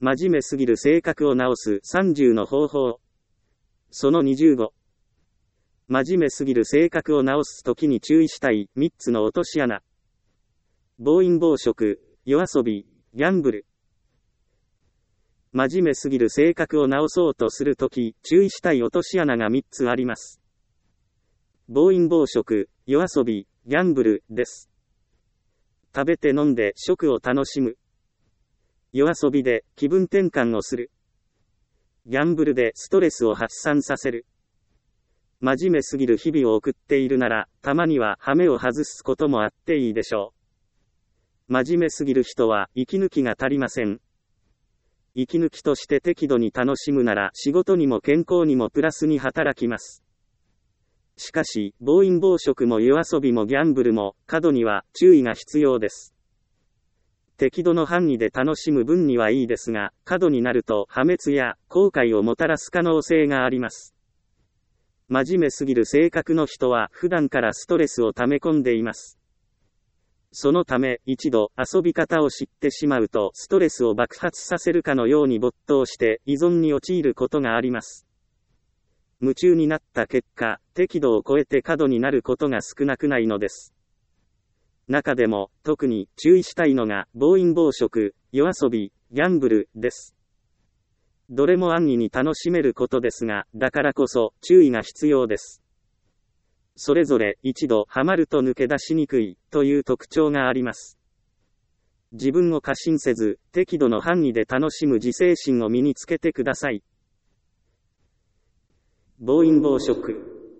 真面目すぎる性格を直す30の方法。その25。真面目すぎる性格を直すときに注意したい3つの落とし穴。暴飲暴食、夜遊び、ギャンブル。真面目すぎる性格を直そうとするとき、注意したい落とし穴が3つあります。暴飲暴食、夜遊び、ギャンブルです。食べて飲んで食を楽しむ。夜遊びで気分転換をする。ギャンブルでストレスを発散させる。真面目すぎる日々を送っているなら、たまには羽目を外すこともあっていいでしょう。真面目すぎる人は息抜きが足りません。息抜きとして適度に楽しむなら仕事にも健康にもプラスに働きます。しかし、暴飲暴食も夜遊びもギャンブルも、過度には注意が必要です。適度の範囲で楽しむ分にはいいですが、過度になると破滅や後悔をもたらす可能性があります。真面目すぎる性格の人は普段からストレスを溜め込んでいます。そのため、一度遊び方を知ってしまうとストレスを爆発させるかのように没頭して依存に陥ることがあります。夢中になった結果、適度を超えて過度になることが少なくないのです。中でも、特に注意したいのが、暴飲暴食、夜遊び、ギャンブルです。どれも安易に楽しめることですが、だからこそ、注意が必要です。それぞれ、一度ハマると抜け出しにくい、という特徴があります。自分を過信せず、適度の範囲で楽しむ自制心を身につけてください。暴飲暴食。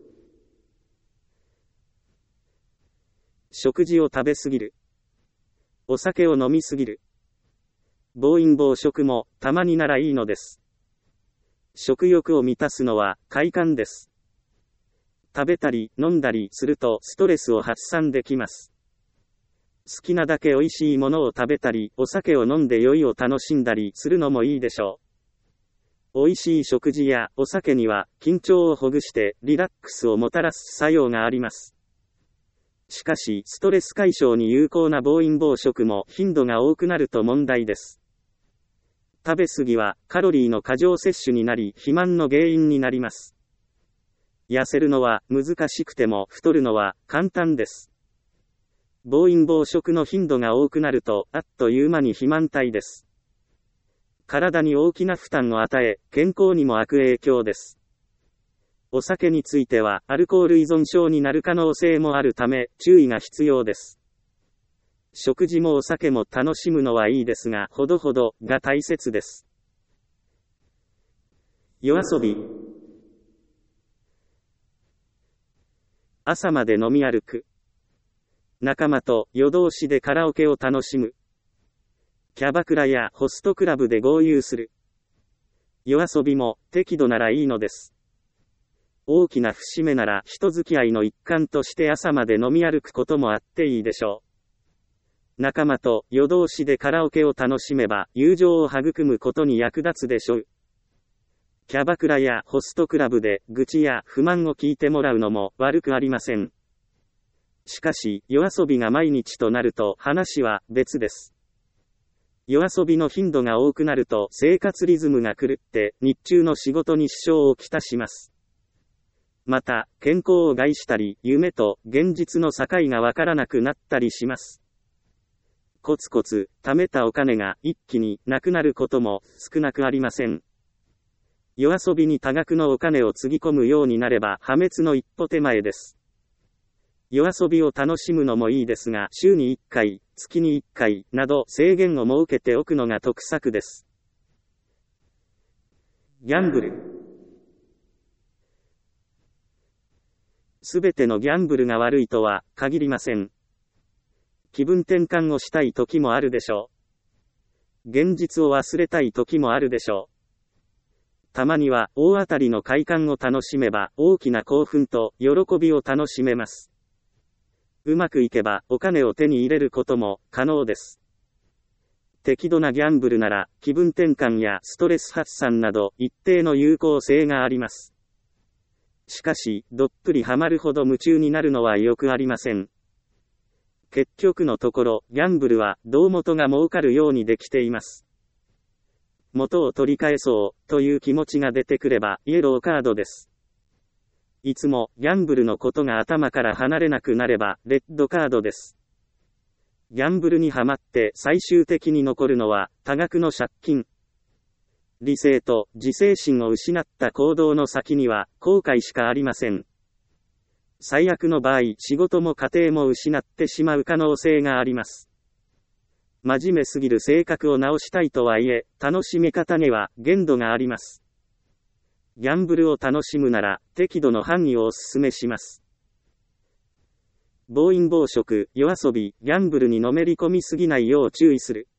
食事を食べすぎる。お酒を飲みすぎる。暴飲暴食もたまにならいいのです。食欲を満たすのは快感です。食べたり飲んだりするとストレスを発散できます。好きなだけ美味しいものを食べたり、お酒を飲んで酔いを楽しんだりするのもいいでしょう。美味しい食事やお酒には緊張をほぐしてリラックスをもたらす作用があります。しかし、ストレス解消に有効な暴飲暴食も頻度が多くなると問題です。食べ過ぎはカロリーの過剰摂取になり、肥満の原因になります。痩せるのは難しくても太るのは簡単です。暴飲暴食の頻度が多くなると、あっという間に肥満体です。体に大きな負担を与え、健康にも悪影響です。お酒については、アルコール依存症になる可能性もあるため、注意が必要です。食事もお酒も楽しむのはいいですが、ほどほどが大切です。夜遊び。朝まで飲み歩く。仲間と夜通しでカラオケを楽しむ。キャバクラやホストクラブで豪遊する。夜遊びも適度ならいいのです。大きな節目なら人付き合いの一環として朝まで飲み歩くこともあっていいでしょう。仲間と夜通しでカラオケを楽しめば友情を育むことに役立つでしょう。キャバクラやホストクラブで愚痴や不満を聞いてもらうのも悪くありません。しかし、夜遊びが毎日となると話は別です。夜遊びの頻度が多くなると生活リズムが狂って日中の仕事に支障をきたします。また、健康を害したり、夢と現実の境がわからなくなったりします。コツコツ貯めたお金が一気になくなることも少なくありません。夜遊びに多額のお金をつぎ込むようになれば破滅の一歩手前です。夜遊びを楽しむのもいいですが、週に1回、月に1回など制限を設けておくのが得策です。ギャンブル。すべてのギャンブルが悪いとは限りません。気分転換をしたい時もあるでしょう。現実を忘れたい時もあるでしょう。たまには大当たりの快感を楽しめば大きな興奮と喜びを楽しめます。うまくいけばお金を手に入れることも可能です。適度なギャンブルなら気分転換やストレス発散など一定の有効性があります。しかし、どっぷりハマるほど夢中になるのはよくありません。結局のところ、ギャンブルは胴元が儲かるようにできています。 元を取り返そうという気持ちが出てくればイエローカードです。いつもギャンブルのことが頭から離れなくなればレッドカードです。ギャンブルにはまって最終的に残るのは多額の借金。理性と自制心を失った行動の先には後悔しかありません。最悪の場合、仕事も家庭も失ってしまう可能性があります。真面目すぎる性格を直したいとはいえ、楽しみ方には限度があります。ギャンブルを楽しむなら、適度の範囲をお勧めします。暴飲暴食、夜遊び、ギャンブルにのめり込みすぎないよう注意する。